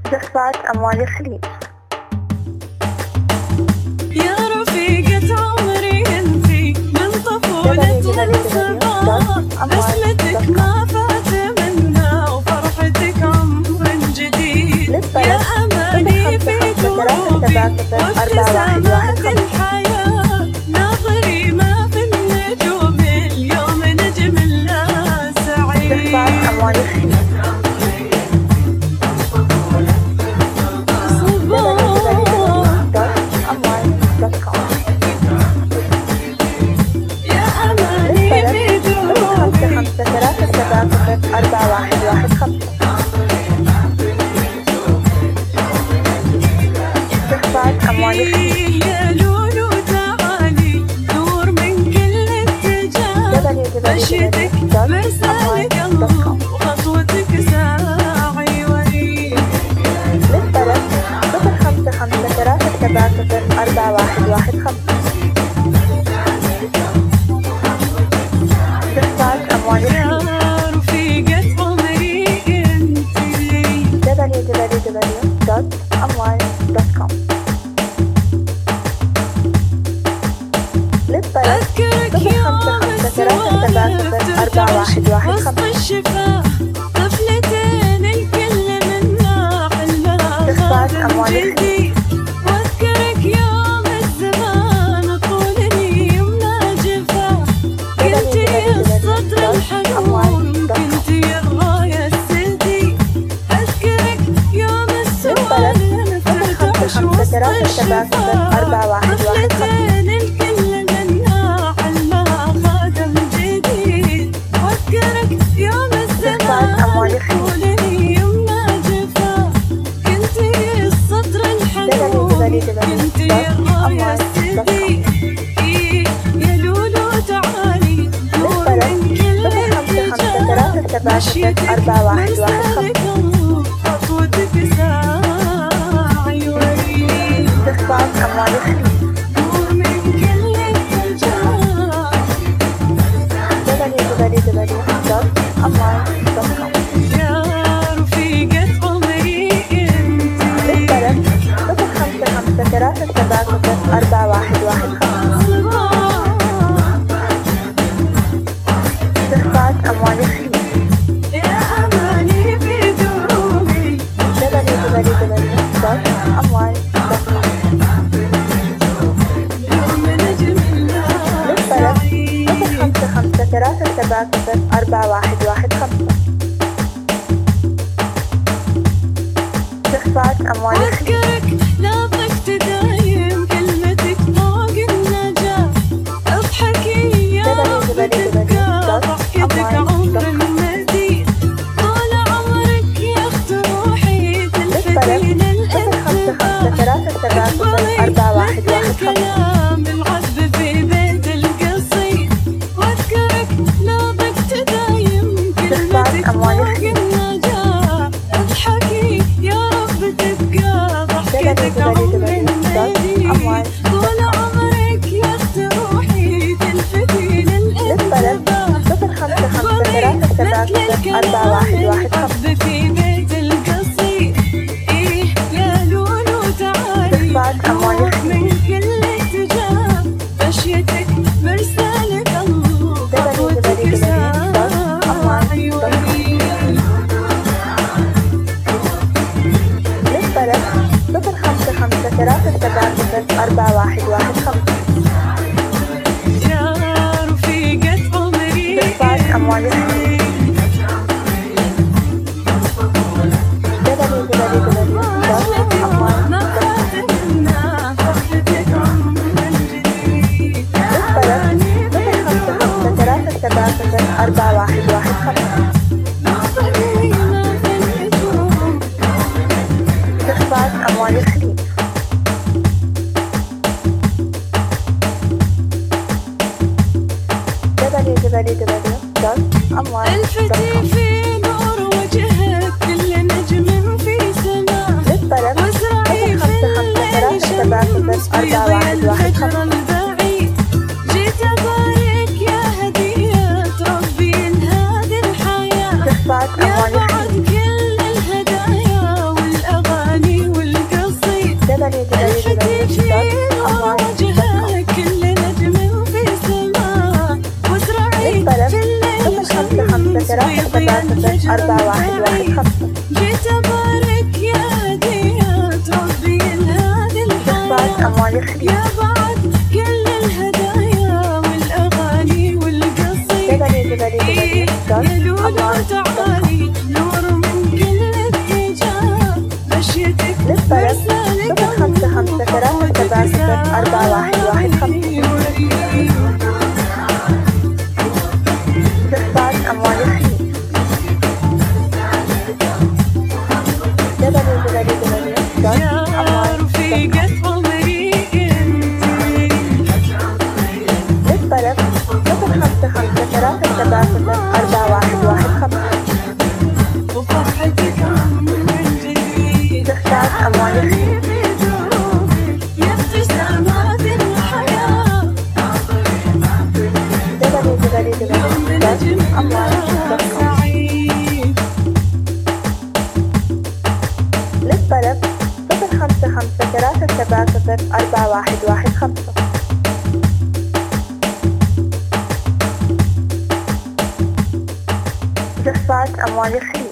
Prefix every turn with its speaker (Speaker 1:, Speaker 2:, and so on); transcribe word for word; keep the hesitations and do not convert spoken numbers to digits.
Speaker 1: صفات أموال الخليج.
Speaker 2: يا رفيقة عمري انتي من طفولة الصبا، بسمتك ما فات منها وفرحتك عمر جديد. يا أماني في دروبي وابتسامات الحياة، ناظري ما في النجوم اليوم نجم الله سعيد.
Speaker 1: صفات أموال الخليج. ثلاثة سبعة صفر أربعة واحد واحد خمسة. صفات أموال الخليج.
Speaker 2: يا لولو تعالي نور من كل اتجاه، مشيتك مرسال قلب وخطوتك ساعي وريد.
Speaker 1: للطلب صفر خمسة خمسة ثلاثة سبعة صفر أربعة واحد واحد خمسة. صفات أموال الخليج. دبليو دبليو دبليو دوت أموال دوت كوم. للطلب صفر خمسة خمسة ثلاثة سبعة صفر أربعة واحد واحد خمسة.
Speaker 2: طفلتين الكل منا حلمها خادم جديد، واذكرك يوم الزمان طولني يمنى جفاه، كنتي الصدر الحنون كنتي الراية السدي، اذكرك يوم السؤال نفتش وسط الشفاه، طفلتين الكل منا حلمها خادم جديد، واذكرك يوم الزمان طولني يمنى جفاه، كنتي الصدر الحنون كنتي الراية السدي. يا لولو تعالي نور من كل اتجاه، مشيتك مرسالك خطوتك ساعي وريد.
Speaker 1: صفات أموال الخليج.
Speaker 2: نور من كل اتجاه.
Speaker 1: دبليو دبليو دبليو دوت أموال دوت كوم.
Speaker 2: يا رفيقة عمري انتي.
Speaker 1: للطلب صفر خمسة خمسة ثلاثة سبعة صفر أربعة واحد واحد خمسة. صفات أموال الخليج.
Speaker 2: يا أماني في دروبي.
Speaker 1: دبليو دبليو دبليو دوت أموال دوت كوم.
Speaker 2: يوم نجم الله
Speaker 1: للطلب
Speaker 2: سعيد.
Speaker 1: صفر خمسة خمسة ثلاثة سبعة صفر أربعة واحد واحد خمسة. صفات أموال الخليج.
Speaker 2: واذكرك ناطقت دايم كلمتك طاق النجاة، اضحكي يا رب تبقى ضحكتك عمر مديد، طال عمرك يا اخت روحي تلفتين الانتباه، اقبلي مثل الكلام العذب في بيت القصيد، واذكرك ناطقت دايم كلمتك طاق النجاة، اضحكي يا رب تبقى ضحكتك عمر مديد، طول عمرك يا اخت روحي تلفتين الانتباه،
Speaker 1: صفر خمسة خمسة ثلاثة سبعة صفر أربعة واحد واحد خمسة.
Speaker 2: في بيت القصيد. إيه يا لولو تعالي نور من كل اتجاه، مشيتك مرسال قلب خطوتك ساعي وريد.
Speaker 1: للطلب صفر خمسة خمسة ثلاثة سبعة صفر أربعة واحد واحد خمسة.
Speaker 2: يا رفيقة عمري
Speaker 1: صفات أموال الخليج. دبليو دبليو دبليو دوت أموال دوت كوم. للطلب صفر خمسة خمسة ثلاثة سبعة صفر أربعة واحد واحد خمسة. صفات أموال الخليج. دبليو دبليو دبليو دوت أموال دوت
Speaker 2: الفتي
Speaker 1: كوم.
Speaker 2: في نور وجهك كل نجم في سماه،
Speaker 1: للطلب
Speaker 2: وازرعي
Speaker 1: صفر
Speaker 2: في
Speaker 1: خمسة خمسة
Speaker 2: الليل
Speaker 1: ثلاثة صفر
Speaker 2: شمس
Speaker 1: أربعة
Speaker 2: في
Speaker 1: واحد
Speaker 2: ضي
Speaker 1: واحد
Speaker 2: الفجر
Speaker 1: خمسة.
Speaker 2: البعيد، جيت أبارك يا هدية ربي هذه الحياة،
Speaker 1: صفات
Speaker 2: يا
Speaker 1: أموال
Speaker 2: بعد
Speaker 1: الخليج.
Speaker 2: كل الهدايا والأغاني
Speaker 1: ثلاثة سبعة صفر أربعة واحد واحد خمسة.
Speaker 2: جيت أبارك يا هديات ربي لهذه الحياة يا بعد كل الهدايا والأغاني والقصيدة يا لولو تعالي نور من كل اتجاه مشيتك برسالك
Speaker 1: خمسة خمسة ثلاثة سبعة صفر أربعة واحد واحد خمسة. دفعت أموال الخليج
Speaker 2: يا رفيقة عمري انتي
Speaker 1: للطلب صفر خمسة خمسة ثلاثة سبعة صفر أربعة واحد واحد خمسة.
Speaker 2: وفرحتك من جديد
Speaker 1: دفعت أموال الخليج
Speaker 2: يا ابتسامات الحياة
Speaker 1: دبليو دبليو دبليو دوت أموال دوت كوم.
Speaker 2: سعيد
Speaker 1: للطلب صفر خمسة خمسة ثلاثة سبعة صفر أربعة واحد واحد خمسة. دفعت أموال الخليج